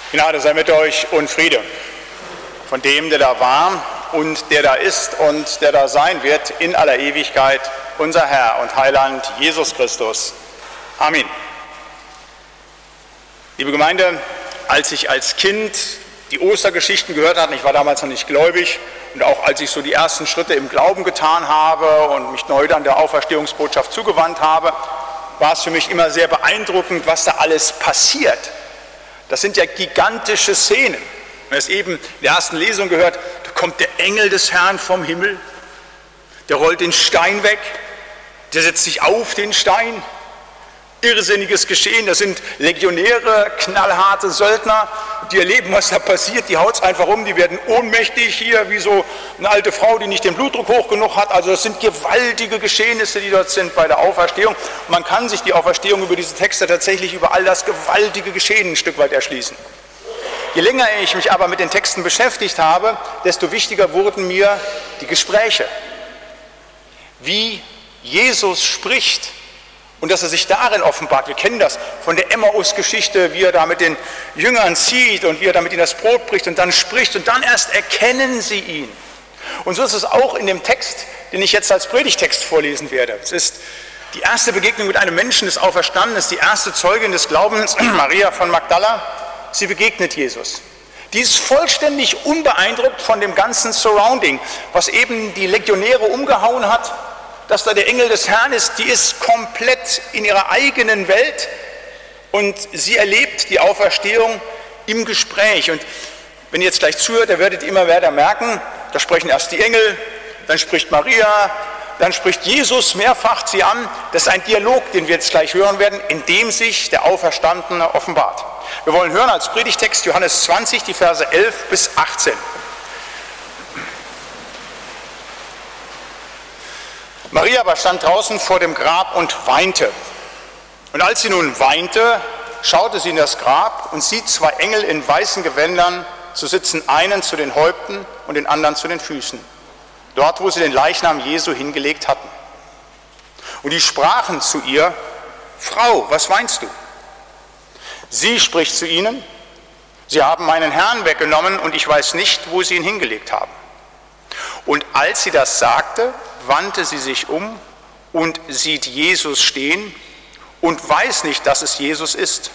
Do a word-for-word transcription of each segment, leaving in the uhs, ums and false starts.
Gnade sei mit euch und Friede von dem, der da war und der da ist und der da sein wird in aller Ewigkeit, unser Herr und Heiland Jesus Christus. Amen. Liebe Gemeinde, als ich als Kind die Ostergeschichten gehört habe, ich war damals noch nicht gläubig, und auch als ich so die ersten Schritte im Glauben getan habe und mich neu dann der Auferstehungsbotschaft zugewandt habe, war es für mich immer sehr beeindruckend, was da alles passiert. Das sind ja gigantische Szenen. Wir haben es eben in der ersten Lesung gehört, da kommt der Engel des Herrn vom Himmel, der rollt den Stein weg, der setzt sich auf den Stein. Irrsinniges Geschehen, das sind Legionäre, knallharte Söldner, die erleben, was da passiert, die haut es einfach um, die werden ohnmächtig hier, wie so eine alte Frau, die nicht den Blutdruck hoch genug hat. Also das sind gewaltige Geschehnisse, die dort sind bei der Auferstehung. Man kann sich die Auferstehung über diese Texte tatsächlich über all das gewaltige Geschehen ein Stück weit erschließen. Je länger ich mich aber mit den Texten beschäftigt habe, desto wichtiger wurden mir die Gespräche. Wie Jesus spricht. Und dass er sich darin offenbart. Wir kennen das von der Emmaus-Geschichte, wie er da mit den Jüngern zieht und wie er da mit ihnen das Brot bricht und dann spricht und dann erst erkennen sie ihn. Und so ist es auch in dem Text, den ich jetzt als Predigtext vorlesen werde. Es ist die erste Begegnung mit einem Menschen des Auferstandenen, die erste Zeugin des Glaubens, Maria von Magdala. Sie begegnet Jesus. Die ist vollständig unbeeindruckt von dem ganzen Surrounding, was eben die Legionäre umgehauen hat. Dass da der Engel des Herrn ist, die ist komplett in ihrer eigenen Welt und sie erlebt die Auferstehung im Gespräch. Und wenn ihr jetzt gleich zuhört, da werdet ihr immer weiter merken, da sprechen erst die Engel, dann spricht Maria, dann spricht Jesus mehrfach sie an. Das ist ein Dialog, den wir jetzt gleich hören werden, in dem sich der Auferstandene offenbart. Wir wollen hören als Predigtext Johannes zwanzig, die Verse elf bis achtzehn. Maria aber stand draußen vor dem Grab und weinte. Und als sie nun weinte, schaute sie in das Grab und sieht zwei Engel in weißen Gewändern zu sitzen, einen zu den Häupten und den anderen zu den Füßen, dort, wo sie den Leichnam Jesu hingelegt hatten. Und die sprachen zu ihr: Frau, was weinst du? Sie spricht zu ihnen: Sie haben meinen Herrn weggenommen und ich weiß nicht, wo sie ihn hingelegt haben. Und als sie das sagte, wandte sie sich um und sieht Jesus stehen und weiß nicht, dass es Jesus ist.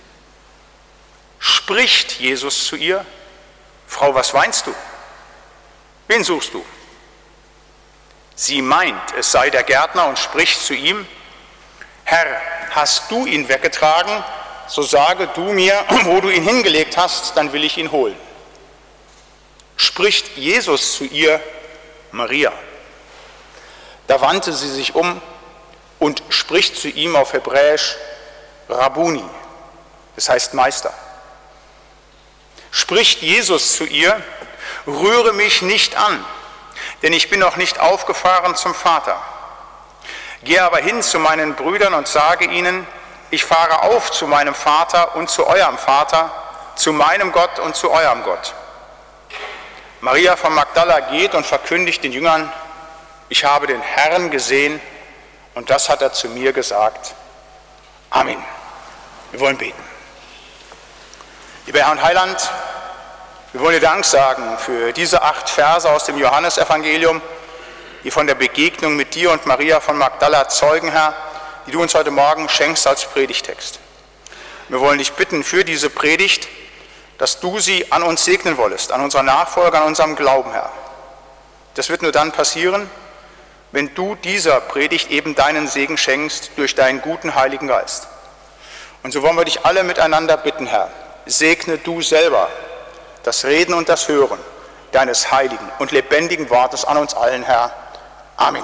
Spricht Jesus zu ihr: Frau, was weinst du? Wen suchst du? Sie meint, es sei der Gärtner und spricht zu ihm: Herr, hast du ihn weggetragen? So sage du mir, wo du ihn hingelegt hast, dann will ich ihn holen. Spricht Jesus zu ihr: Maria. Da wandte sie sich um und spricht zu ihm auf Hebräisch Rabbuni, das heißt Meister. Spricht Jesus zu ihr: Rühre mich nicht an, denn ich bin noch nicht aufgefahren zum Vater. Gehe aber hin zu meinen Brüdern und sage ihnen, ich fahre auf zu meinem Vater und zu eurem Vater, zu meinem Gott und zu eurem Gott. Maria von Magdala geht und verkündigt den Jüngern: Ich habe den Herrn gesehen und das hat er zu mir gesagt. Amen. Wir wollen beten. Lieber Herr und Heiland, wir wollen dir Dank sagen für diese acht Verse aus dem Johannesevangelium, die von der Begegnung mit dir und Maria von Magdala zeugen, Herr, die du uns heute Morgen schenkst als Predigtext. Wir wollen dich bitten für diese Predigt, dass du sie an uns segnen wollest, an unserer Nachfolge, an unserem Glauben, Herr. Das wird nur dann passieren, wenn du dieser Predigt eben deinen Segen schenkst durch deinen guten Heiligen Geist. Und so wollen wir dich alle miteinander bitten, Herr, segne du selber das Reden und das Hören deines heiligen und lebendigen Wortes an uns allen, Herr. Amen.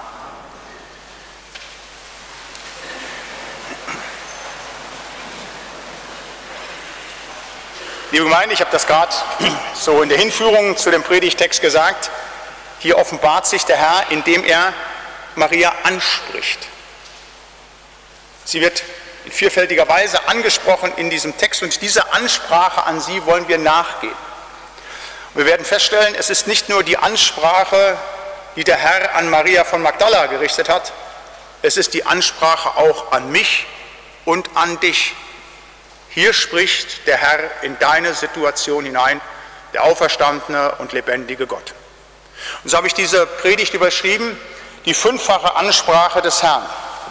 Liebe Gemeinde, ich habe das gerade so in der Hinführung zu dem Predigtext gesagt. Hier offenbart sich der Herr, indem er Maria anspricht. Sie wird in vielfältiger Weise angesprochen in diesem Text und dieser Ansprache an sie wollen wir nachgehen. Wir werden feststellen, es ist nicht nur die Ansprache, die der Herr an Maria von Magdala gerichtet hat, es ist die Ansprache auch an mich und an dich. Hier spricht der Herr in deine Situation hinein, der auferstandene und lebendige Gott. Und so habe ich diese Predigt überschrieben, die fünffache Ansprache des Herrn.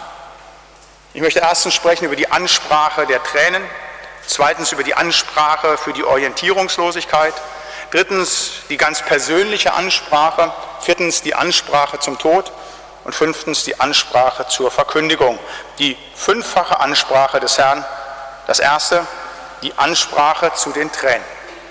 Ich möchte erstens sprechen über die Ansprache der Tränen, zweitens über die Ansprache für die Orientierungslosigkeit, drittens die ganz persönliche Ansprache, viertens die Ansprache zum Tod und fünftens die Ansprache zur Verkündigung. Die fünffache Ansprache des Herrn. Das erste, die Ansprache zu den Tränen.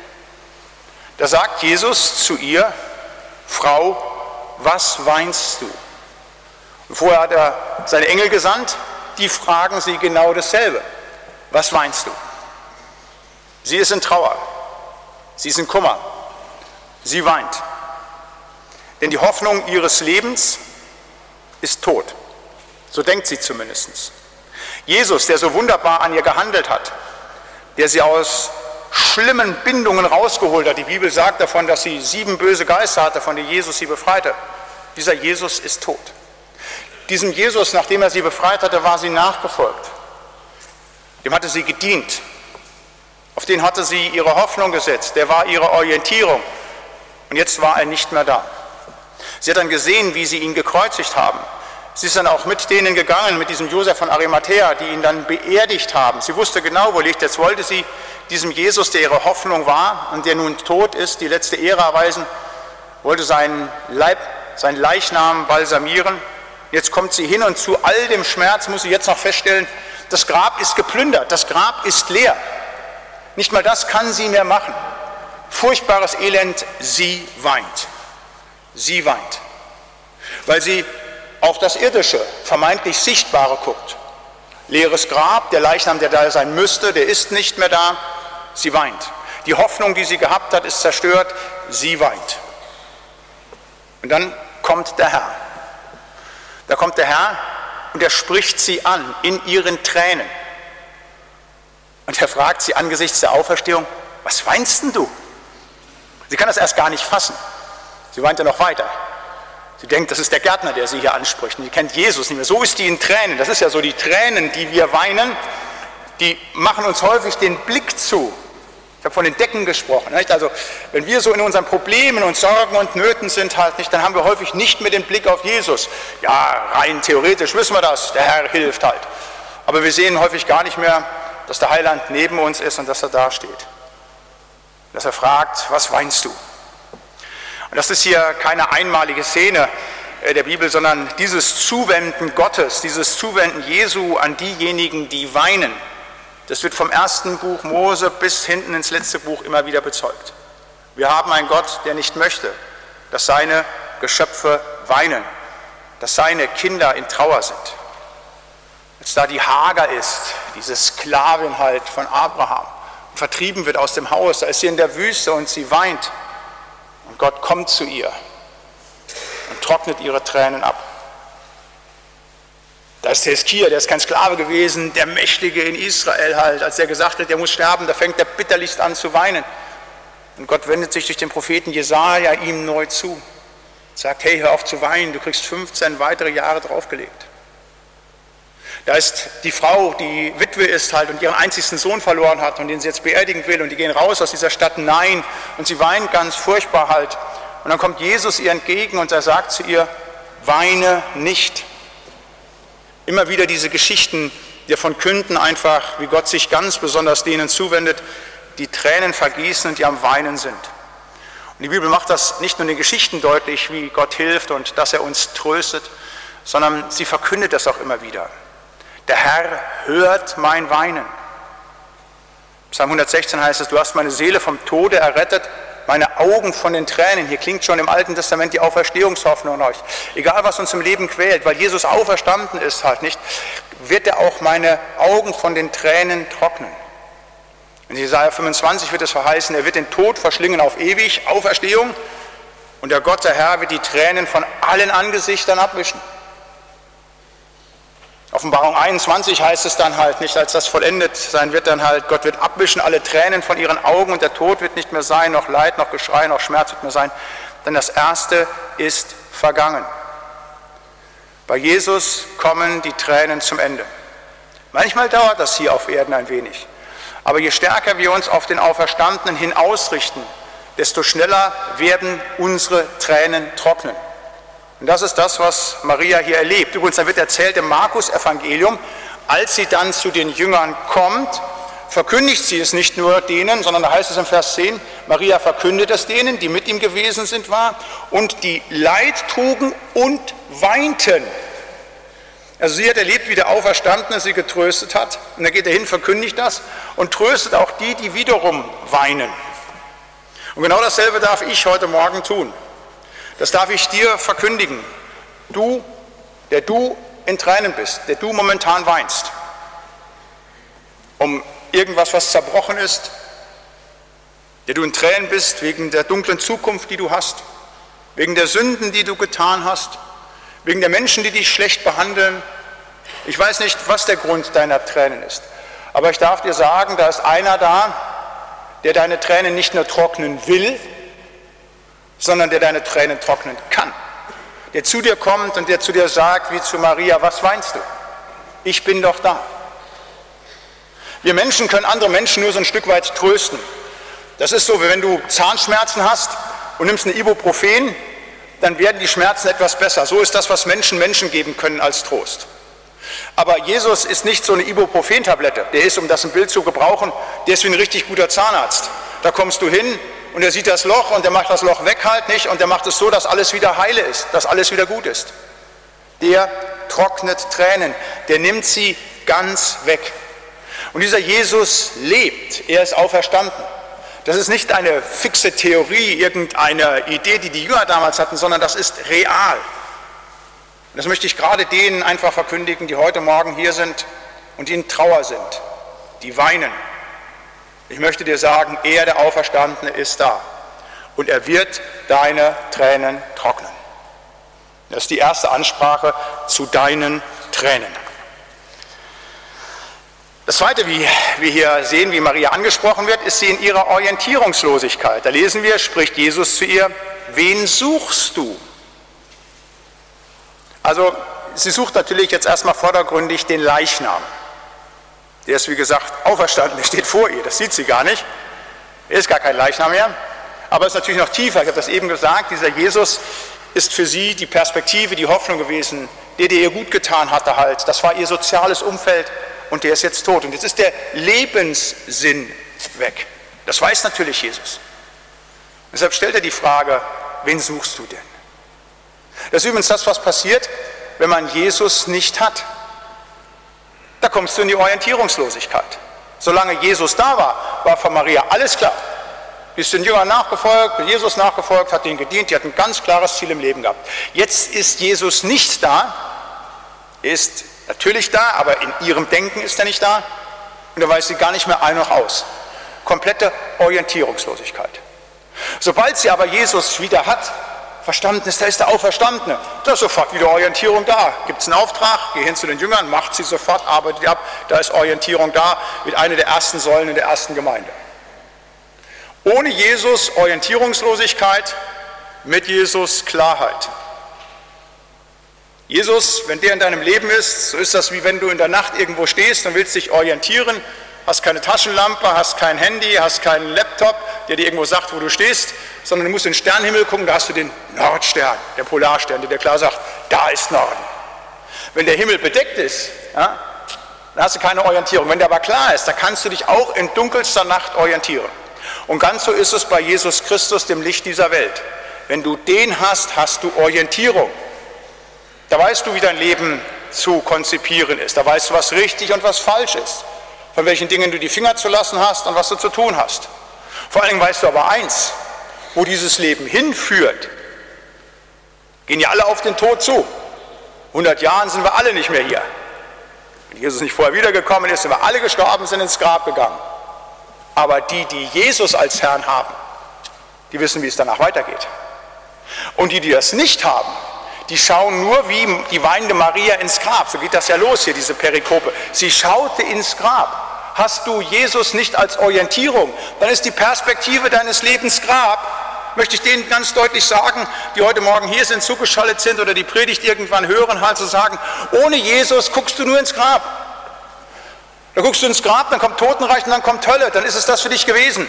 Da sagt Jesus zu ihr: Frau, was weinst du? Und vorher hat er seine Engel gesandt, die fragen sie genau dasselbe. Was weinst du? Sie ist in Trauer, sie ist in Kummer, sie weint. Denn die Hoffnung ihres Lebens ist tot. So denkt sie zumindest. Jesus, der so wunderbar an ihr gehandelt hat, der sie aus schlimmen Bindungen rausgeholt hat. Die Bibel sagt davon, dass sie sieben böse Geister hatte, von denen Jesus sie befreite. Dieser Jesus ist tot. Diesem Jesus, nachdem er sie befreit hatte, war sie nachgefolgt. Dem hatte sie gedient. Auf den hatte sie ihre Hoffnung gesetzt. Der war ihre Orientierung. Und jetzt war er nicht mehr da. Sie hat dann gesehen, wie sie ihn gekreuzigt haben. Sie ist dann auch mit denen gegangen, mit diesem Josef von Arimathäa, die ihn dann beerdigt haben. Sie wusste genau, wo er liegt. Jetzt wollte sie diesem Jesus, der ihre Hoffnung war und der nun tot ist, die letzte Ehre erweisen, wollte seinen Leib, seinen Leichnam balsamieren. Jetzt kommt sie hin und zu all dem Schmerz muss sie jetzt noch feststellen, das Grab ist geplündert, das Grab ist leer. Nicht mal das kann sie mehr machen. Furchtbares Elend, sie weint. Sie weint. Weil sie auf das Irdische, vermeintlich Sichtbare guckt. Leeres Grab, der Leichnam, der da sein müsste, der ist nicht mehr da. Sie weint. Die Hoffnung, die sie gehabt hat, ist zerstört. Sie weint. Und dann kommt der Herr. Da kommt der Herr und er spricht sie an in ihren Tränen. Und er fragt sie angesichts der Auferstehung: Was weinst denn du? Sie kann das erst gar nicht fassen. Sie weint ja noch weiter. Sie denkt, das ist der Gärtner, der sie hier anspricht. Und sie kennt Jesus nicht mehr. So ist die in Tränen. Das ist ja so, die Tränen, die wir weinen, die machen uns häufig den Blick zu. Ich habe von den Decken gesprochen. Nicht? Also wenn wir so in unseren Problemen und Sorgen und Nöten sind, halt nicht, dann haben wir häufig nicht mehr den Blick auf Jesus. Ja, rein theoretisch wissen wir das, der Herr hilft halt. Aber wir sehen häufig gar nicht mehr, dass der Heiland neben uns ist und dass er da steht. Dass er fragt: Was weinst du? Und das ist hier keine einmalige Szene der Bibel, sondern dieses Zuwenden Gottes, dieses Zuwenden Jesu an diejenigen, die weinen, das wird vom ersten Buch Mose bis hinten ins letzte Buch immer wieder bezeugt. Wir haben einen Gott, der nicht möchte, dass seine Geschöpfe weinen, dass seine Kinder in Trauer sind. Als da die Hagar ist, diese Sklavin halt von Abraham, vertrieben wird aus dem Haus, da ist sie in der Wüste und sie weint. Und Gott kommt zu ihr und trocknet ihre Tränen ab. Da ist der Hiskia, der ist kein Sklave gewesen, der Mächtige in Israel halt. Als er gesagt hat, er muss sterben, da fängt er bitterlichst an zu weinen. Und Gott wendet sich durch den Propheten Jesaja ihm neu zu. Sagt: Hey, hör auf zu weinen, du kriegst fünfzehn weitere Jahre draufgelegt. Da ist die Frau, die Witwe ist halt und ihren einzigsten Sohn verloren hat und den sie jetzt beerdigen will, und die gehen raus aus dieser Stadt. Nein, und sie weint ganz furchtbar halt. Und dann kommt Jesus ihr entgegen und er sagt zu ihr: Weine nicht. Immer wieder diese Geschichten, die davon künden einfach, wie Gott sich ganz besonders denen zuwendet, die Tränen vergießen und die am Weinen sind. Und die Bibel macht das nicht nur in den Geschichten deutlich, wie Gott hilft und dass er uns tröstet, sondern sie verkündet das auch immer wieder. Der Herr hört mein Weinen. Psalm hundertsechzehn heißt es: Du hast meine Seele vom Tode errettet, meine Augen von den Tränen. Hier klingt schon im Alten Testament die Auferstehungshoffnung in euch. Egal, was uns im Leben quält, weil Jesus auferstanden ist halt nicht, wird er auch meine Augen von den Tränen trocknen. In Jesaja fünfundzwanzig wird es verheißen: Er wird den Tod verschlingen auf ewig, Auferstehung, und der Gott, der Herr, wird die Tränen von allen Angesichtern abwischen. Offenbarung einundzwanzig heißt es dann halt nicht, als das vollendet sein wird, dann halt, Gott wird abwischen alle Tränen von ihren Augen und der Tod wird nicht mehr sein, noch Leid, noch Geschrei, noch Schmerz wird mehr sein, denn das Erste ist vergangen. Bei Jesus kommen die Tränen zum Ende. Manchmal dauert das hier auf Erden ein wenig, Aber je stärker wir uns auf den Auferstandenen hin ausrichten, desto schneller werden unsere Tränen trocknen. Und das ist das, was Maria hier erlebt. Übrigens, da wird erzählt im Markus-Evangelium, als sie dann zu den Jüngern kommt, verkündigt sie es nicht nur denen, sondern da heißt es im Vers zehn, Maria verkündet es denen, die mit ihm gewesen sind, war, und die Leid trugen und weinten. Also sie hat erlebt, wie der Auferstandene sie getröstet hat. Und dann geht er hin, verkündigt das und tröstet auch die, die wiederum weinen. Und genau dasselbe darf ich heute Morgen tun. Das darf ich dir verkündigen. Du, der du in Tränen bist, der du momentan weinst. Um irgendwas, was zerbrochen ist, der du in Tränen bist wegen der dunklen Zukunft, die du hast, wegen der Sünden, die du getan hast, wegen der Menschen, die dich schlecht behandeln. Ich weiß nicht, was der Grund deiner Tränen ist, aber ich darf dir sagen, da ist einer da, der deine Tränen nicht nur trocknen will, sondern der deine Tränen trocknen kann. Der zu dir kommt und der zu dir sagt, wie zu Maria, was weinst du? Ich bin doch da. Wir Menschen können andere Menschen nur so ein Stück weit trösten. Das ist so, wie wenn du Zahnschmerzen hast und nimmst eine Ibuprofen, dann werden die Schmerzen etwas besser. So ist das, was Menschen Menschen geben können als Trost. Aber Jesus ist nicht so eine Ibuprofen-Tablette. Der ist, um das im Bild zu gebrauchen, der ist wie ein richtig guter Zahnarzt. Da kommst du hin und er sieht das Loch und er macht das Loch weg halt nicht und er macht es so, dass alles wieder heile ist, dass alles wieder gut ist. Der trocknet Tränen, der nimmt sie ganz weg. Und dieser Jesus lebt, er ist auferstanden. Das ist nicht eine fixe Theorie, irgendeine Idee, die die Jünger damals hatten, sondern das ist real. Und das möchte ich gerade denen einfach verkündigen, die heute Morgen hier sind und die in Trauer sind, die weinen. Ich möchte dir sagen, er, der Auferstandene, ist da und er wird deine Tränen trocknen. Das ist die erste Ansprache zu deinen Tränen. Das Zweite, wie wir hier sehen, wie Maria angesprochen wird, ist sie in ihrer Orientierungslosigkeit. Da lesen wir, spricht Jesus zu ihr, wen suchst du? Also sie sucht natürlich jetzt erstmal vordergründig den Leichnam. Der ist, wie gesagt, auferstanden, der steht vor ihr, das sieht sie gar nicht. Er ist gar kein Leichnam mehr, aber es ist natürlich noch tiefer. Ich habe das eben gesagt, dieser Jesus ist für sie die Perspektive, die Hoffnung gewesen, der, der ihr gut getan hatte halt. Das war ihr soziales Umfeld und der ist jetzt tot. Und jetzt ist der Lebenssinn weg. Das weiß natürlich Jesus. Deshalb stellt er die Frage, wen suchst du denn? Das ist übrigens das, was passiert, wenn man Jesus nicht hat. Da kommst du in die Orientierungslosigkeit. Solange Jesus da war, war von Maria alles klar. Die ist den Jüngern nachgefolgt, Jesus nachgefolgt, hat ihnen gedient, die hat ein ganz klares Ziel im Leben gehabt. Jetzt ist Jesus nicht da, er ist natürlich da, aber in ihrem Denken ist er nicht da und da weiß sie gar nicht mehr ein noch aus. Komplette Orientierungslosigkeit. Sobald sie aber Jesus wieder hat, verstanden ist, da ist der Auferstandene. Da ist sofort wieder Orientierung da. Gibt es einen Auftrag, geh hin zu den Jüngern, macht sie sofort, arbeitet ab, da ist Orientierung da, wird eine der ersten Säulen in der ersten Gemeinde. Ohne Jesus Orientierungslosigkeit, mit Jesus Klarheit. Jesus, wenn der in deinem Leben ist, so ist das wie wenn du in der Nacht irgendwo stehst und willst dich orientieren, hast keine Taschenlampe, hast kein Handy, hast keinen Laptop, der dir irgendwo sagt, wo du stehst, sondern du musst in den Sternenhimmel gucken, da hast du den Nordstern, der Polarstern, der dir klar sagt, da ist Norden. Wenn der Himmel bedeckt ist, ja, dann hast du keine Orientierung. Wenn der aber klar ist, dann kannst du dich auch in dunkelster Nacht orientieren. Und ganz so ist es bei Jesus Christus, dem Licht dieser Welt. Wenn du den hast, hast du Orientierung. Da weißt du, wie dein Leben zu konzipieren ist. Da weißt du, was richtig und was falsch ist. Von welchen Dingen du die Finger zu lassen hast und was du zu tun hast. Vor allen Dingen weißt du aber eins, wo dieses Leben hinführt. Gehen ja alle auf den Tod zu. hundert Jahren sind wir alle nicht mehr hier. Wenn Jesus nicht vorher wiedergekommen ist, sind wir alle gestorben, sind ins Grab gegangen. Aber die, die Jesus als Herrn haben, die wissen, wie es danach weitergeht. Und die, die das nicht haben, die schauen nur wie die weinende Maria ins Grab. So geht das ja los hier, diese Perikope. Sie schaute ins Grab. Hast du Jesus nicht als Orientierung, dann ist die Perspektive deines Lebens Grab. Möchte ich denen ganz deutlich sagen, die heute Morgen hier sind, zugeschaltet sind oder die Predigt irgendwann hören, halt zu sagen, ohne Jesus guckst du nur ins Grab. Da guckst du ins Grab, dann kommt Totenreich und dann kommt Hölle, dann ist es das für dich gewesen.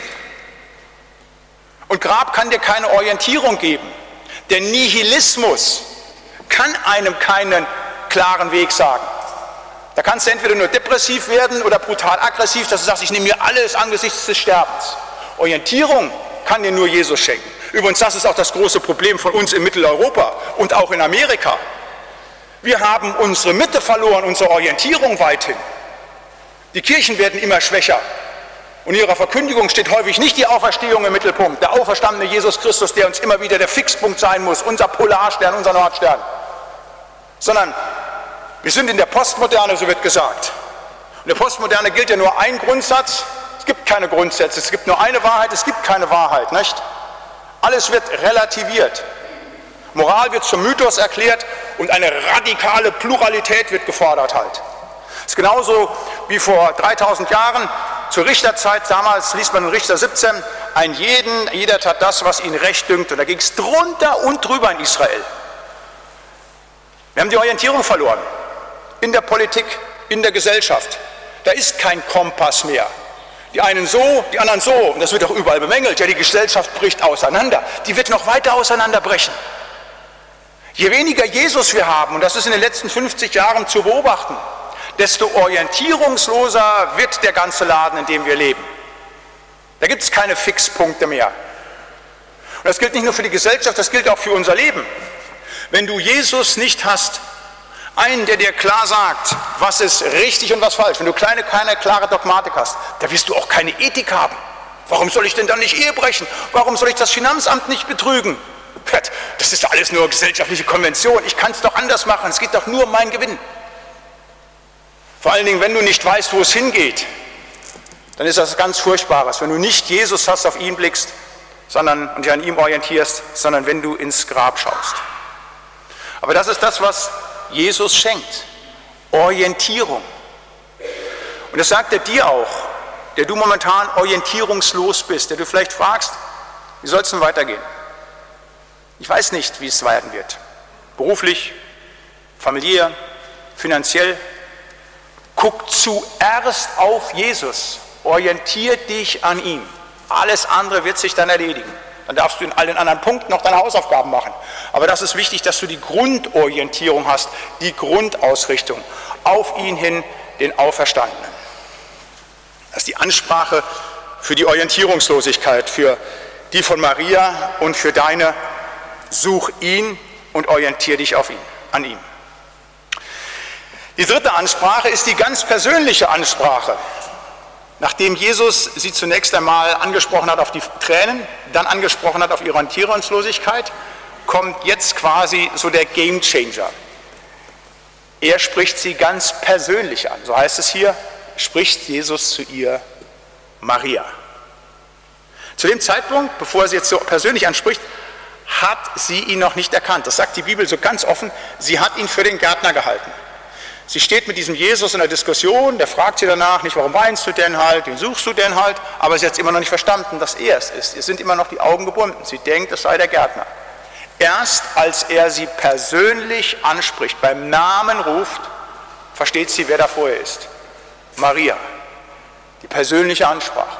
Und Grab kann dir keine Orientierung geben. Der Nihilismus kann einem keinen klaren Weg sagen. Da kannst du entweder nur depressiv werden oder brutal aggressiv, dass du sagst, ich nehme mir alles angesichts des Sterbens. Orientierung kann dir nur Jesus schenken. Übrigens, das ist auch das große Problem von uns in Mitteleuropa und auch in Amerika. Wir haben unsere Mitte verloren, unsere Orientierung weithin. Die Kirchen werden immer schwächer. Und in ihrer Verkündigung steht häufig nicht die Auferstehung im Mittelpunkt, der auferstandene Jesus Christus, der uns immer wieder der Fixpunkt sein muss, unser Polarstern, unser Nordstern. Sondern wir sind in der Postmoderne, so wird gesagt. Und in der Postmoderne gilt ja nur ein Grundsatz, es gibt keine Grundsätze, es gibt nur eine Wahrheit, es gibt keine Wahrheit, nicht? Alles wird relativiert. Moral wird zum Mythos erklärt und eine radikale Pluralität wird gefordert halt. Das ist genauso wie vor dreitausend Jahren, zur Richterzeit, damals liest man in Richter siebzehn, ein jeden, jeder tat das, was ihn recht dünkt. Und da ging es drunter und drüber in Israel. Wir haben die Orientierung verloren. In der Politik, in der Gesellschaft. Da ist kein Kompass mehr. Die einen so, die anderen so. Und das wird auch überall bemängelt. Ja, die Gesellschaft bricht auseinander. Die wird noch weiter auseinanderbrechen. Je weniger Jesus wir haben, und das ist in den letzten fünfzig Jahren zu beobachten, desto orientierungsloser wird der ganze Laden, in dem wir leben. Da gibt es keine Fixpunkte mehr. Und das gilt nicht nur für die Gesellschaft, das gilt auch für unser Leben. Wenn du Jesus nicht hast, einen, der dir klar sagt, was ist richtig und was falsch, wenn du kleine, keine klare Dogmatik hast, da wirst du auch keine Ethik haben. Warum soll ich denn dann nicht Ehe brechen? Warum soll ich das Finanzamt nicht betrügen? Das ist alles nur gesellschaftliche Konvention. Ich kann es doch anders machen. Es geht doch nur um meinen Gewinn. Vor allen Dingen, wenn du nicht weißt, wo es hingeht, dann ist das ganz Furchtbares. Wenn du nicht Jesus hast, auf ihn blickst, sondern und dich an ihm orientierst, sondern wenn du ins Grab schaust. Aber das ist das, was Jesus schenkt. Orientierung. Und das sagt er dir auch, der du momentan orientierungslos bist, der du vielleicht fragst, wie soll es denn weitergehen? Ich weiß nicht, wie es werden wird. Beruflich, familiär, finanziell. Guck zuerst auf Jesus, orientier dich an ihm. Alles andere wird sich dann erledigen. Dann darfst du in allen anderen Punkten noch deine Hausaufgaben machen. Aber das ist wichtig, dass du die Grundorientierung hast, die Grundausrichtung auf ihn hin, den Auferstandenen. Das ist die Ansprache für die Orientierungslosigkeit, für die von Maria und für deine. Such ihn und orientier dich auf ihn, an ihm. Die dritte Ansprache ist die ganz persönliche Ansprache. Nachdem Jesus sie zunächst einmal angesprochen hat auf die Tränen, dann angesprochen hat auf ihre Orientierungslosigkeit, kommt jetzt quasi so der Gamechanger. Er spricht sie ganz persönlich an. So heißt es hier, spricht Jesus zu ihr Maria. Zu dem Zeitpunkt, bevor er sie jetzt so persönlich anspricht, hat sie ihn noch nicht erkannt. Das sagt die Bibel so ganz offen, sie hat ihn für den Gärtner gehalten. Sie steht mit diesem Jesus in der Diskussion, der fragt sie danach nicht, warum weinst du denn halt, wen suchst du denn halt, aber sie hat es immer noch nicht verstanden, dass er es ist. Ihr sind immer noch die Augen gebunden, sie denkt, es sei der Gärtner. Erst als er sie persönlich anspricht, beim Namen ruft, versteht sie, wer da vor ihr ist. Maria, die persönliche Ansprache.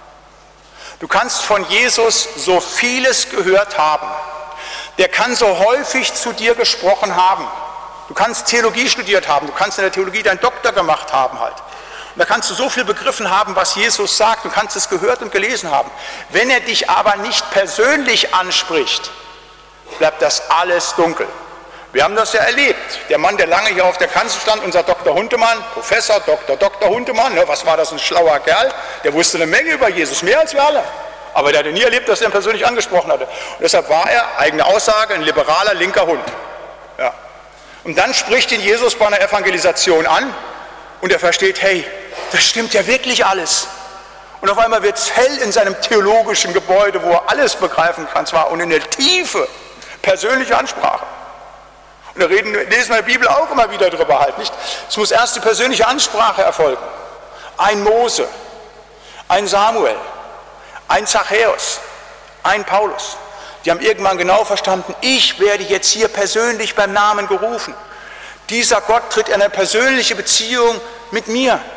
Du kannst von Jesus so vieles gehört haben. Der kann so häufig zu dir gesprochen haben. Du kannst Theologie studiert haben, du kannst in der Theologie deinen Doktor gemacht haben halt. Und da kannst du so viel begriffen haben, was Jesus sagt, du kannst es gehört und gelesen haben. Wenn er dich aber nicht persönlich anspricht, bleibt das alles dunkel. Wir haben das ja erlebt. Der Mann, der lange hier auf der Kanzel stand, unser Doktor Huntemann, Professor, Doktor, Doktor Huntemann, ne, was war das, ein schlauer Kerl, der wusste eine Menge über Jesus, mehr als wir alle. Aber der hatte nie erlebt, dass er ihn persönlich angesprochen hatte. Und deshalb war er, eigene Aussage, ein liberaler linker Hund. Ja. Und dann spricht ihn Jesus bei einer Evangelisation an und er versteht, hey, das stimmt ja wirklich alles. Und auf einmal wird es hell in seinem theologischen Gebäude, wo er alles begreifen kann, zwar und in der Tiefe, persönliche Ansprache. Und da reden, lesen wir in der Bibel auch immer wieder drüber halt, nicht? Es muss erst die persönliche Ansprache erfolgen. Ein Mose, ein Samuel, ein Zachäus, ein Paulus. Die haben irgendwann genau verstanden, ich werde jetzt hier persönlich beim Namen gerufen. Dieser Gott tritt in eine persönliche Beziehung mit mir.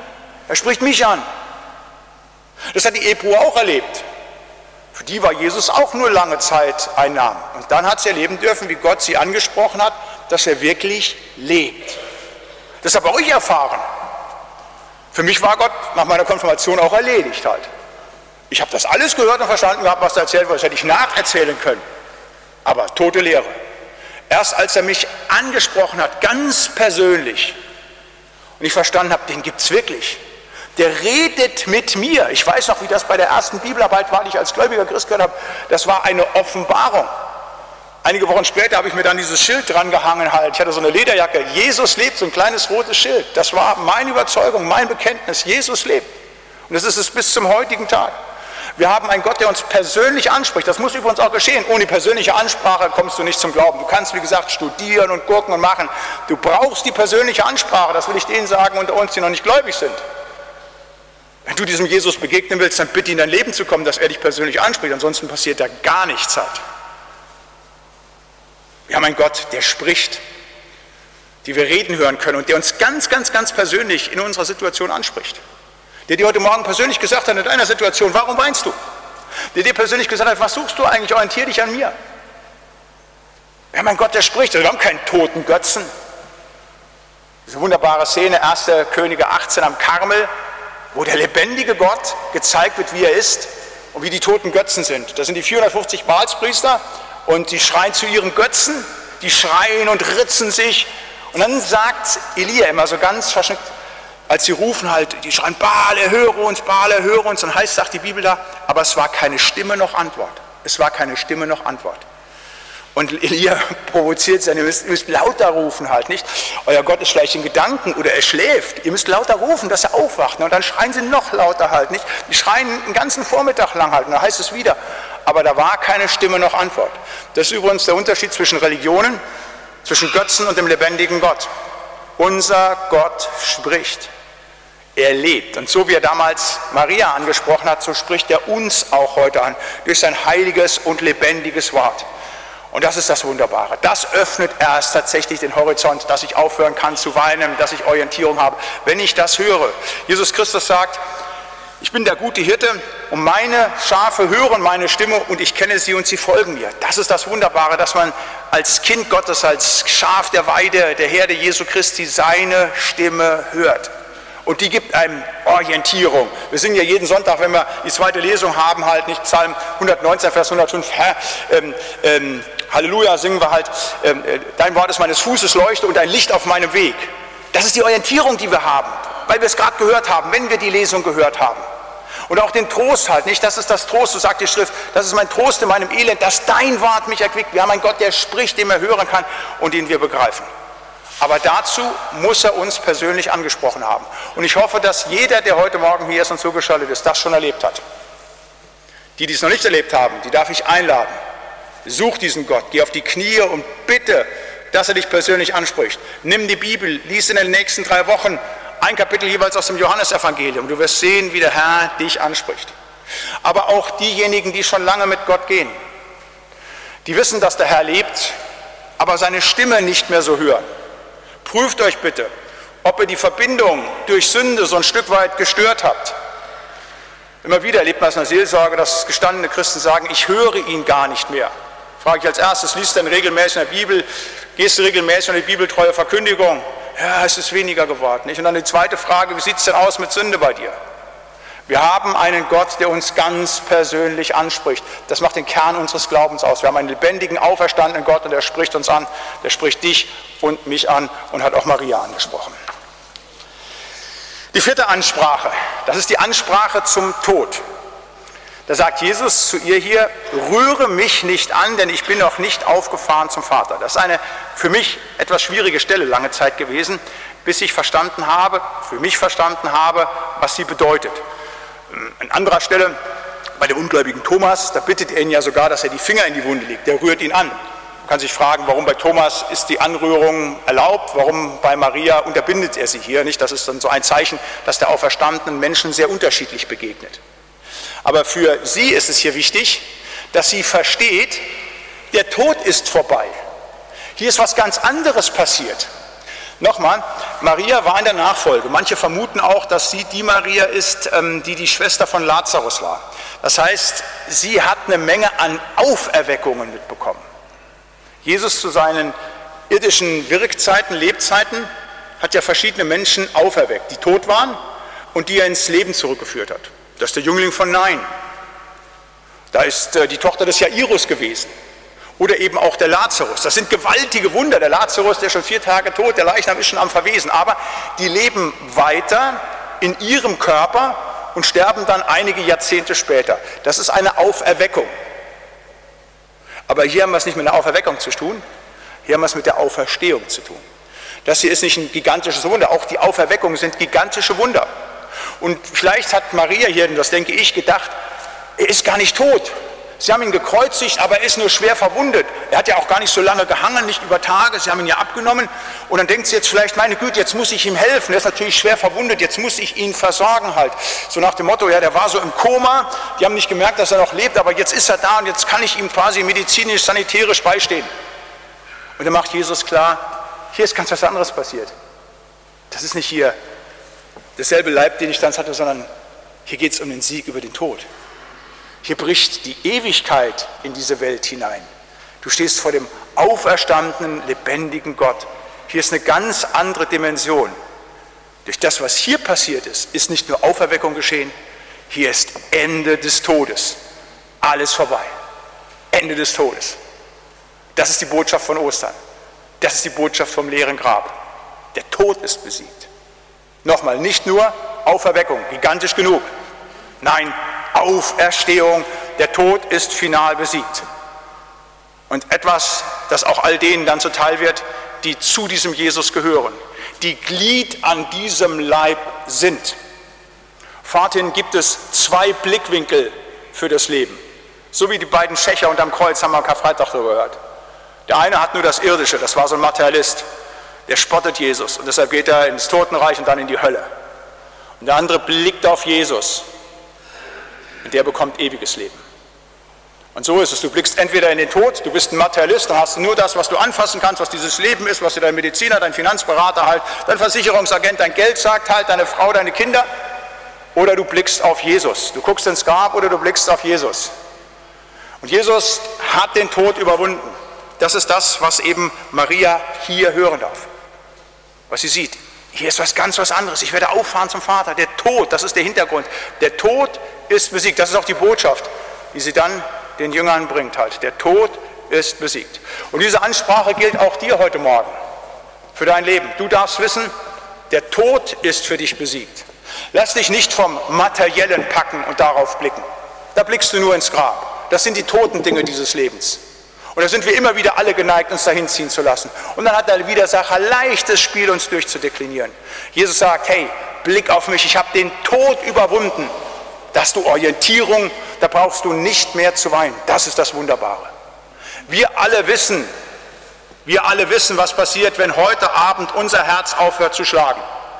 Er spricht mich an. Das hat die Ehefrau auch erlebt. Für die war Jesus auch nur lange Zeit ein Name. Und dann hat sie erleben dürfen, wie Gott sie angesprochen hat, dass er wirklich lebt. Das habe auch ich erfahren. Für mich war Gott nach meiner Konfirmation auch erledigt halt. Ich habe das alles gehört und verstanden gehabt, was da erzählt wurde. Das hätte ich nacherzählen können. Aber tote Lehre. Erst als er mich angesprochen hat, ganz persönlich, und ich verstanden habe, den gibt es wirklich. Der redet mit mir. Ich weiß noch, wie das bei der ersten Bibelarbeit war, die ich als gläubiger Christ gehört habe. Das war eine Offenbarung. Einige Wochen später habe ich mir dann dieses Schild dran gehangen halt. Ich hatte so eine Lederjacke. Jesus lebt, so ein kleines rotes Schild. Das war meine Überzeugung, mein Bekenntnis. Jesus lebt. Und das ist es bis zum heutigen Tag. Wir haben einen Gott, der uns persönlich anspricht. Das muss übrigens auch geschehen. Ohne persönliche Ansprache kommst du nicht zum Glauben. Du kannst, wie gesagt, studieren und gucken und machen. Du brauchst die persönliche Ansprache. Das will ich denen sagen unter uns, die noch nicht gläubig sind. Wenn du diesem Jesus begegnen willst, dann bitte in dein Leben zu kommen, dass er dich persönlich anspricht. Ansonsten passiert da gar nichts halt. Wir haben einen Gott, der spricht, die wir reden hören können und der uns ganz, ganz, ganz persönlich in unserer Situation anspricht. Der dir heute Morgen persönlich gesagt hat in deiner Situation, warum weinst du? Der dir persönlich gesagt hat, was suchst du eigentlich, orientier dich an mir. Wir haben einen Gott, der spricht, wir haben keinen toten Götzen. Diese wunderbare Szene, erster Könige achtzehn am Karmel, wo der lebendige Gott gezeigt wird, wie er ist und wie die toten Götzen sind. Das sind die vierhundertfünfzig Baalspriester und die schreien zu ihren Götzen, die schreien und ritzen sich. Und dann sagt Elia immer so ganz verschnitten, als sie rufen halt, die schreien, Baal, erhöre uns, Baal, erhöre uns. Dann heißt, sagt die Bibel da, aber es war keine Stimme noch Antwort. Es war keine Stimme noch Antwort. Und Elia provoziert sie, ihr müsst, ihr müsst lauter rufen halt, nicht? Euer Gott ist vielleicht in Gedanken oder er schläft. Ihr müsst lauter rufen, dass er aufwacht. Und dann schreien sie noch lauter halt, nicht? Die schreien den ganzen Vormittag lang halt. Und dann heißt es wieder, aber da war keine Stimme noch Antwort. Das ist übrigens der Unterschied zwischen Religionen, zwischen Götzen und dem lebendigen Gott. Unser Gott spricht. Er lebt. Und so wie er damals Maria angesprochen hat, so spricht er uns auch heute an, durch sein heiliges und lebendiges Wort. Und das ist das Wunderbare. Das öffnet erst tatsächlich den Horizont, dass ich aufhören kann zu weinen, dass ich Orientierung habe, wenn ich das höre. Jesus Christus sagt, ich bin der gute Hirte und meine Schafe hören meine Stimme und ich kenne sie und sie folgen mir. Das ist das Wunderbare, dass man als Kind Gottes, als Schaf der Weide, der Herde Jesu Christi seine Stimme hört. Und die gibt einem Orientierung. Wir singen ja jeden Sonntag, wenn wir die zweite Lesung haben, halt nicht Psalm hundertneunzehn, Vers hundertfünf, Herr, ähm, ähm, Halleluja, singen wir halt, ähm, dein Wort ist meines Fußes Leuchte und ein Licht auf meinem Weg. Das ist die Orientierung, die wir haben, weil wir es gerade gehört haben, wenn wir die Lesung gehört haben. Und auch den Trost halt, nicht? Das ist das Trost, so sagt die Schrift, das ist mein Trost in meinem Elend, dass dein Wort mich erquickt. Wir haben einen Gott, der spricht, den er hören kann und den wir begreifen. Aber dazu muss er uns persönlich angesprochen haben. Und ich hoffe, dass jeder, der heute Morgen hier ist und zugeschaltet ist, das schon erlebt hat. Die, die es noch nicht erlebt haben, die darf ich einladen. Such diesen Gott, geh auf die Knie und bitte, dass er dich persönlich anspricht. Nimm die Bibel, lies in den nächsten drei Wochen ein Kapitel jeweils aus dem Johannesevangelium. Du wirst sehen, wie der Herr dich anspricht. Aber auch diejenigen, die schon lange mit Gott gehen, die wissen, dass der Herr lebt, aber seine Stimme nicht mehr so hören. Prüft euch bitte, ob ihr die Verbindung durch Sünde so ein Stück weit gestört habt. Immer wieder erlebt man es in der Seelsorge, dass gestandene Christen sagen, ich höre ihn gar nicht mehr. Frage ich als erstes, liest du denn regelmäßig in der Bibel, gehst du regelmäßig in die bibeltreue Verkündigung? Ja, es ist weniger geworden. Nicht? Und dann die zweite Frage, wie sieht es denn aus mit Sünde bei dir? Wir haben einen Gott, der uns ganz persönlich anspricht. Das macht den Kern unseres Glaubens aus. Wir haben einen lebendigen, auferstandenen Gott und der spricht uns an, der spricht dich und mich an und hat auch Maria angesprochen. Die vierte Ansprache, das ist die Ansprache zum Tod. Da sagt Jesus zu ihr hier, rühre mich nicht an, denn ich bin noch nicht aufgefahren zum Vater. Das ist eine für mich etwas schwierige Stelle lange Zeit gewesen, bis ich verstanden habe, für mich verstanden habe, was sie bedeutet. An anderer Stelle, bei dem ungläubigen Thomas, da bittet er ihn ja sogar, dass er die Finger in die Wunde legt. Der rührt ihn an. Man kann sich fragen, warum bei Thomas ist die Anrührung erlaubt, warum bei Maria unterbindet er sie hier nicht. Das ist dann so ein Zeichen, dass der auferstandenen Menschen sehr unterschiedlich begegnet. Aber für sie ist es hier wichtig, dass sie versteht, der Tod ist vorbei. Hier ist was ganz anderes passiert. Nochmal, Maria war in der Nachfolge. Manche vermuten auch, dass sie die Maria ist, die die Schwester von Lazarus war. Das heißt, sie hat eine Menge an Auferweckungen mitbekommen. Jesus zu seinen irdischen Wirkzeiten, Lebzeiten, hat ja verschiedene Menschen auferweckt, die tot waren und die er ins Leben zurückgeführt hat. Das ist der Jüngling von Nain. Da ist die Tochter des Jairus gewesen. Oder eben auch der Lazarus. Das sind gewaltige Wunder. Der Lazarus, der ist schon vier Tage tot, der Leichnam ist schon am Verwesen. Aber die leben weiter in ihrem Körper und sterben dann einige Jahrzehnte später. Das ist eine Auferweckung. Aber hier haben wir es nicht mit einer Auferweckung zu tun, hier haben wir es mit der Auferstehung zu tun. Das hier ist nicht ein gigantisches Wunder, auch die Auferweckungen sind gigantische Wunder. Und vielleicht hat Maria hier, das denke ich, gedacht, er ist gar nicht tot. Sie haben ihn gekreuzigt, aber er ist nur schwer verwundet. Er hat ja auch gar nicht so lange gehangen, nicht über Tage, sie haben ihn ja abgenommen. Und dann denkt sie jetzt vielleicht, meine Güte, jetzt muss ich ihm helfen, er ist natürlich schwer verwundet, jetzt muss ich ihn versorgen halt. So nach dem Motto, ja, der war so im Koma, die haben nicht gemerkt, dass er noch lebt, aber jetzt ist er da und jetzt kann ich ihm quasi medizinisch, sanitärisch beistehen. Und dann macht Jesus klar, hier ist ganz was anderes passiert. Das ist nicht hier derselbe Leib, den ich dann hatte, sondern hier geht es um den Sieg über den Tod. Hier bricht die Ewigkeit in diese Welt hinein. Du stehst vor dem auferstandenen, lebendigen Gott. Hier ist eine ganz andere Dimension. Durch das, was hier passiert ist, ist nicht nur Auferweckung geschehen, hier ist Ende des Todes. Alles vorbei. Ende des Todes. Das ist die Botschaft von Ostern. Das ist die Botschaft vom leeren Grab. Der Tod ist besiegt. Nochmal, nicht nur Auferweckung, gigantisch genug. Nein, Auferstehung, der Tod ist final besiegt. Und etwas, das auch all denen dann zuteil wird, die zu diesem Jesus gehören, die Glied an diesem Leib sind. Forthin gibt es zwei Blickwinkel für das Leben. So wie die beiden Schächer unterm Kreuz, haben wir am Karfreitag darüber gehört. Der eine hat nur das Irdische, das war so ein Materialist, der spottet Jesus und deshalb geht er ins Totenreich und dann in die Hölle. Und der andere blickt auf Jesus und der bekommt ewiges Leben. Und so ist es, du blickst entweder in den Tod, du bist ein Materialist, dann hast du nur das, was du anfassen kannst, was dieses Leben ist, was dir dein Mediziner, dein Finanzberater halt, dein Versicherungsagent, dein Geld sagt halt, deine Frau, deine Kinder, oder du blickst auf Jesus. Du guckst ins Grab oder du blickst auf Jesus. Und Jesus hat den Tod überwunden. Das ist das, was eben Maria hier hören darf. Was sie sieht. Hier ist was ganz was anderes. Ich werde auffahren zum Vater. Der Tod, das ist der Hintergrund. Der Tod ist besiegt. Das ist auch die Botschaft, die sie dann den Jüngern bringt halt. Der Tod ist besiegt. Und diese Ansprache gilt auch dir heute Morgen. Für dein Leben. Du darfst wissen, der Tod ist für dich besiegt. Lass dich nicht vom Materiellen packen und darauf blicken. Da blickst du nur ins Grab. Das sind die toten Dinge dieses Lebens. Und da sind wir immer wieder alle geneigt, uns dahin ziehen zu lassen. Und dann hat der Widersacher leichtes Spiel, uns durchzudeklinieren. Jesus sagt, hey, blick auf mich, ich habe den Tod überwunden. Da hast du Orientierung, da brauchst du nicht mehr zu weinen. Das ist das Wunderbare. Wir alle wissen, wir alle wissen, was passiert, wenn heute Abend unser Herz aufhört zu schlagen.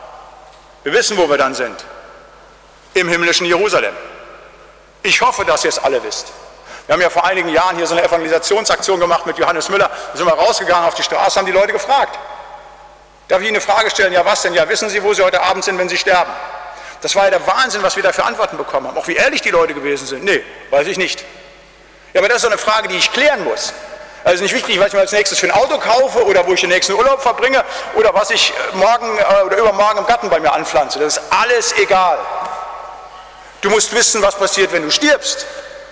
Wir wissen, wo wir dann sind. Im himmlischen Jerusalem. Ich hoffe, dass ihr es alle wisst. Wir haben ja vor einigen Jahren hier so eine Evangelisationsaktion gemacht mit Johannes Müller. Da sind wir rausgegangen auf die Straße, haben die Leute gefragt. Darf ich Ihnen eine Frage stellen? Ja, was denn? Ja, wissen Sie, wo Sie heute Abend sind, wenn Sie sterben? Das war ja der Wahnsinn, was wir da für Antworten bekommen haben. Auch wie ehrlich die Leute gewesen sind. Nee, weiß ich nicht. Ja, aber das ist so eine Frage, die ich klären muss. Also nicht wichtig, was ich mir als nächstes für ein Auto kaufe oder wo ich den nächsten Urlaub verbringe oder was ich morgen oder übermorgen im Garten bei mir anpflanze. Das ist alles egal. Du musst wissen, was passiert, wenn du stirbst.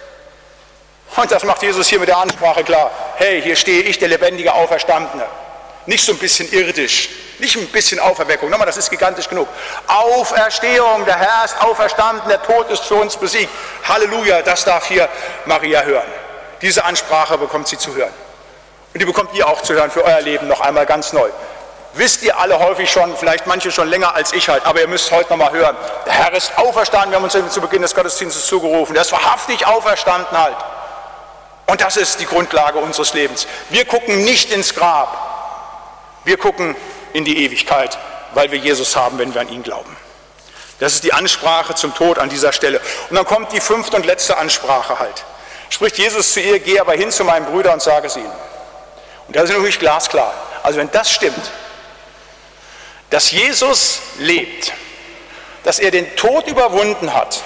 Und das macht Jesus hier mit der Ansprache klar. Hey, hier stehe ich, der lebendige Auferstandene. Nicht so ein bisschen irdisch, nicht ein bisschen Auferweckung. Nochmal, das ist gigantisch genug. Auferstehung, der Herr ist auferstanden, der Tod ist für uns besiegt. Halleluja, das darf hier Maria hören. Diese Ansprache bekommt sie zu hören. Und die bekommt ihr auch zu hören für euer Leben noch einmal ganz neu. Wisst ihr alle häufig schon, vielleicht manche schon länger als ich halt, aber ihr müsst heute nochmal hören. Der Herr ist auferstanden, wir haben uns zu Beginn des Gottesdienstes zugerufen. Der ist wahrhaftig auferstanden halt. Und das ist die Grundlage unseres Lebens. Wir gucken nicht ins Grab. Wir gucken in die Ewigkeit, weil wir Jesus haben, wenn wir an ihn glauben. Das ist die Ansprache zum Tod an dieser Stelle. Und dann kommt die fünfte und letzte Ansprache halt. Spricht Jesus zu ihr, geh aber hin zu meinen Brüdern und sage es ihnen. Und das ist natürlich glasklar. Also wenn das stimmt, dass Jesus lebt, dass er den Tod überwunden hat,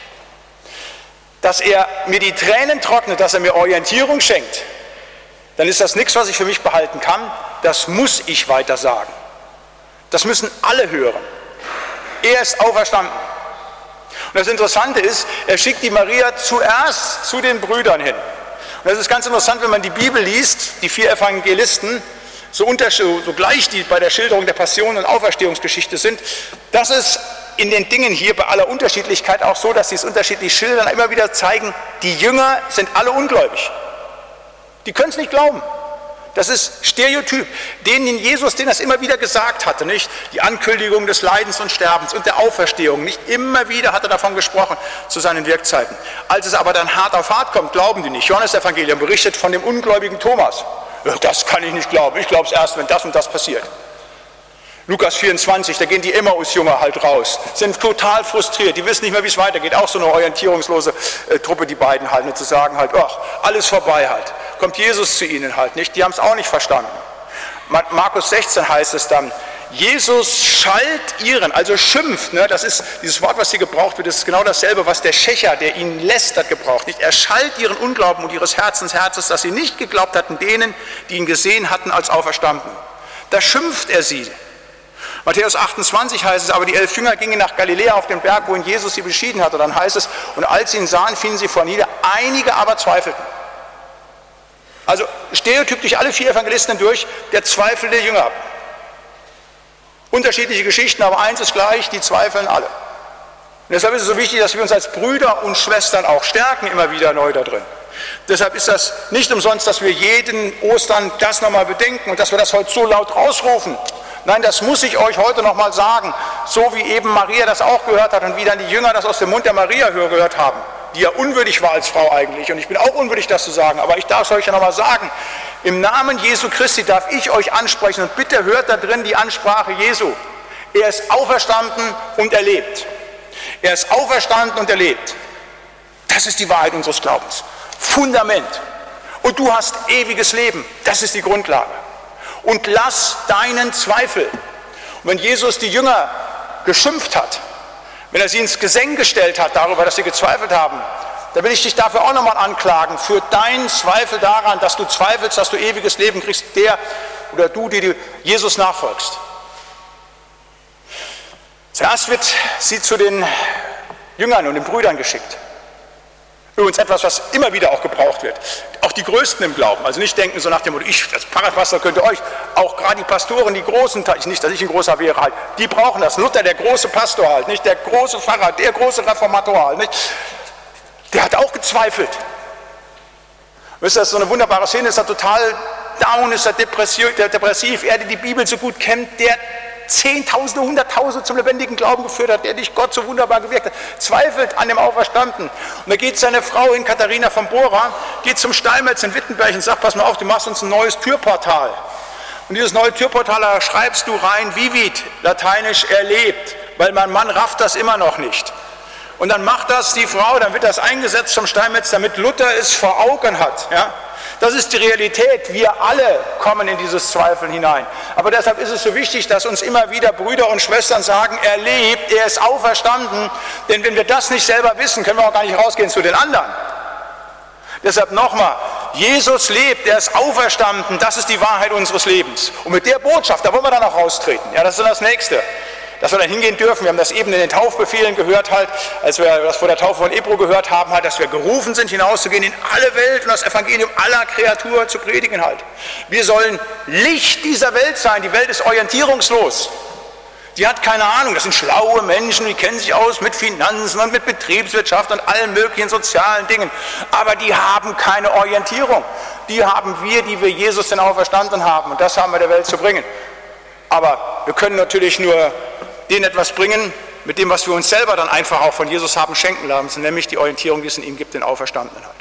dass er mir die Tränen trocknet, dass er mir Orientierung schenkt, dann ist das nichts, was ich für mich behalten kann. Das muss ich weiter sagen. Das müssen alle hören. Er ist auferstanden. Und das Interessante ist, er schickt die Maria zuerst zu den Brüdern hin. Und das ist ganz interessant, wenn man die Bibel liest, die vier Evangelisten, so, unter, so gleich die bei der Schilderung der Passion- und Auferstehungsgeschichte sind, das ist in den Dingen hier bei aller Unterschiedlichkeit auch so, dass sie es unterschiedlich schildern, immer wieder zeigen, die Jünger sind alle ungläubig. Die können es nicht glauben. Das ist Stereotyp. Denen Jesus, den das immer wieder gesagt hatte, nicht? Die Ankündigung des Leidens und Sterbens und der Auferstehung, nicht immer wieder hat er davon gesprochen zu seinen Wirkzeiten. Als es aber dann hart auf hart kommt, glauben die nicht. Johannes Evangelium berichtet von dem ungläubigen Thomas. Ja, das kann ich nicht glauben. Ich glaube es erst, wenn das und das passiert. Lukas vierundzwanzig, da gehen die Emmaus-Jünger halt raus, sind total frustriert, die wissen nicht mehr, wie es weitergeht. Auch so eine orientierungslose äh, Truppe, die beiden halt, und zu sagen halt, ach, alles vorbei halt. Kommt Jesus zu ihnen halt nicht, die haben es auch nicht verstanden. Markus sechzehn heißt es dann, Jesus schalt ihren, also schimpft, ne, das ist dieses Wort, was hier gebraucht wird, das ist genau dasselbe, was der Schächer, der ihn lästert, gebraucht. Nicht? Er schalt ihren Unglauben und ihres Herzens Herzens, dass sie nicht geglaubt hatten, denen, die ihn gesehen hatten als auferstanden. Da schimpft er sie. Matthäus achtundzwanzig heißt es, aber die elf Jünger gingen nach Galiläa auf den Berg, wohin Jesus sie beschieden hatte. Dann heißt es, und als sie ihn sahen, fielen sie vor nieder, einige aber zweifelten. Also Stereotyp durch alle vier Evangelisten durch, der zweifelnde Jünger. Unterschiedliche Geschichten, aber eins ist gleich, die zweifeln alle. Und deshalb ist es so wichtig, dass wir uns als Brüder und Schwestern auch stärken, immer wieder neu da drin. Deshalb ist das nicht umsonst, dass wir jeden Ostern das nochmal bedenken und dass wir das heute so laut rausrufen. Nein, das muss ich euch heute nochmal sagen, so wie eben Maria das auch gehört hat und wie dann die Jünger das aus dem Mund der Maria gehört haben, die ja unwürdig war als Frau eigentlich. Und ich bin auch unwürdig, das zu sagen, aber ich darf es euch ja nochmal sagen. Im Namen Jesu Christi darf ich euch ansprechen und bitte hört da drin die Ansprache Jesu. Er ist auferstanden und er lebt. Er ist auferstanden und er lebt. Das ist die Wahrheit unseres Glaubens. Fundament. Und du hast ewiges Leben. Das ist die Grundlage. Und lass deinen Zweifel. Und wenn Jesus die Jünger geschimpft hat, wenn er sie ins Gesenk gestellt hat darüber, dass sie gezweifelt haben, dann will ich dich dafür auch nochmal anklagen, für deinen Zweifel daran, dass du zweifelst, dass du ewiges Leben kriegst, der oder du, die du Jesus nachfolgst. Zuerst wird sie zu den Jüngern und den Brüdern geschickt. Übrigens etwas, was immer wieder auch gebraucht wird. Auch die Größten im Glauben. Also nicht denken so nach dem Motto, ich als Pfarrerpastor könnte euch, auch gerade die Pastoren, die Großen, nicht, dass ich ein großer wäre halt, die brauchen das. Luther, der große Pastor halt, nicht der große Pfarrer, der große Reformator halt, nicht? Der hat auch gezweifelt. Wisst ihr, das ist so eine wunderbare Szene, ist er total down, ist er depressiv, er, der die Bibel so gut kennt, der Zehntausende, Hunderttausende zum lebendigen Glauben geführt hat, der dich Gott so wunderbar gewirkt hat, zweifelt an dem Auferstanden. Und da geht seine Frau hin, Katharina von Bora, geht zum Steinmetz in Wittenberg und sagt, pass mal auf, du machst uns ein neues Türportal. Und dieses neue Türportal, da schreibst du rein, vivit, lateinisch erlebt, weil mein Mann rafft das immer noch nicht. Und dann macht das die Frau, dann wird das eingesetzt zum Steinmetz, damit Luther es vor Augen hat. Ja? Das ist die Realität. Wir alle kommen in dieses Zweifeln hinein. Aber deshalb ist es so wichtig, dass uns immer wieder Brüder und Schwestern sagen, er lebt, er ist auferstanden. Denn wenn wir das nicht selber wissen, können wir auch gar nicht rausgehen zu den anderen. Deshalb nochmal, Jesus lebt, er ist auferstanden, das ist die Wahrheit unseres Lebens. Und mit der Botschaft, da wollen wir dann auch raustreten. Ja, das ist das Nächste. Dass wir dann hingehen dürfen, wir haben das eben in den Taufbefehlen gehört halt, als wir das vor der Taufe von Ebro gehört haben, halt, dass wir gerufen sind, hinauszugehen in alle Welt und das Evangelium aller Kreatur zu predigen halt. Wir sollen Licht dieser Welt sein, die Welt ist orientierungslos. Die hat keine Ahnung, das sind schlaue Menschen, die kennen sich aus mit Finanzen und mit Betriebswirtschaft und allen möglichen sozialen Dingen, aber die haben keine Orientierung. Die haben wir, die wir Jesus denn auferstanden haben und das haben wir der Welt zu bringen. Aber wir können natürlich nur denen etwas bringen, mit dem, was wir uns selber dann einfach auch von Jesus haben schenken lassen, nämlich die Orientierung, die es in ihm gibt, den Auferstandenen hat.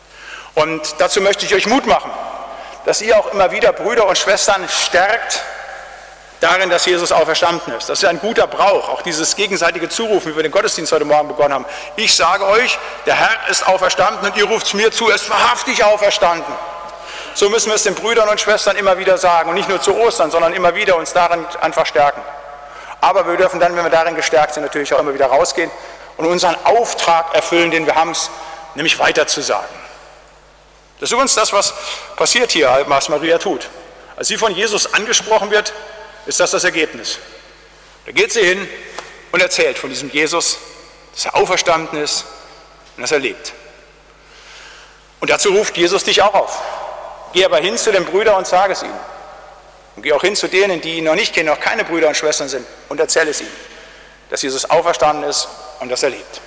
Und dazu möchte ich euch Mut machen, dass ihr auch immer wieder Brüder und Schwestern stärkt darin, dass Jesus auferstanden ist. Das ist ein guter Brauch, auch dieses gegenseitige Zurufen, wie wir den Gottesdienst heute Morgen begonnen haben. Ich sage euch, der Herr ist auferstanden und ihr ruft es mir zu, er ist wahrhaftig auferstanden. So müssen wir es den Brüdern und Schwestern immer wieder sagen und nicht nur zu Ostern, sondern immer wieder uns daran einfach stärken. Aber wir dürfen dann, wenn wir darin gestärkt sind, natürlich auch immer wieder rausgehen und unseren Auftrag erfüllen, den wir haben, nämlich weiterzusagen. Das ist übrigens das, was passiert hier, was Maria tut. Als sie von Jesus angesprochen wird, ist das das Ergebnis. Da geht sie hin und erzählt von diesem Jesus, dass er auferstanden ist und dass er lebt. Und dazu ruft Jesus dich auch auf. Geh aber hin zu den Brüdern und sage es ihnen. Und geh auch hin zu denen, die ihn noch nicht kennen, noch keine Brüder und Schwestern sind, und erzähle es ihnen, dass Jesus auferstanden ist und dass er lebt.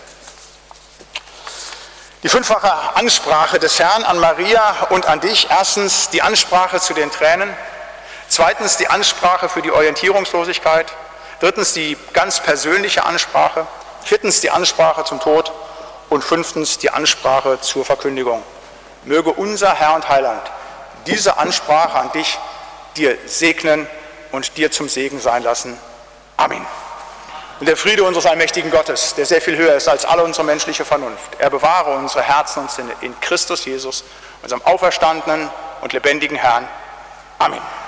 Die fünffache Ansprache des Herrn an Maria und an dich. Erstens die Ansprache zu den Tränen. Zweitens die Ansprache für die Orientierungslosigkeit. Drittens die ganz persönliche Ansprache. Viertens die Ansprache zum Tod. Und fünftens die Ansprache zur Verkündigung. Möge unser Herr und Heiland diese Ansprache an dich dir segnen und dir zum Segen sein lassen. Amen. Und der Friede unseres allmächtigen Gottes, der sehr viel höher ist als alle unsere menschliche Vernunft, er bewahre unsere Herzen und Sinne in Christus Jesus, unserem auferstandenen und lebendigen Herrn. Amen.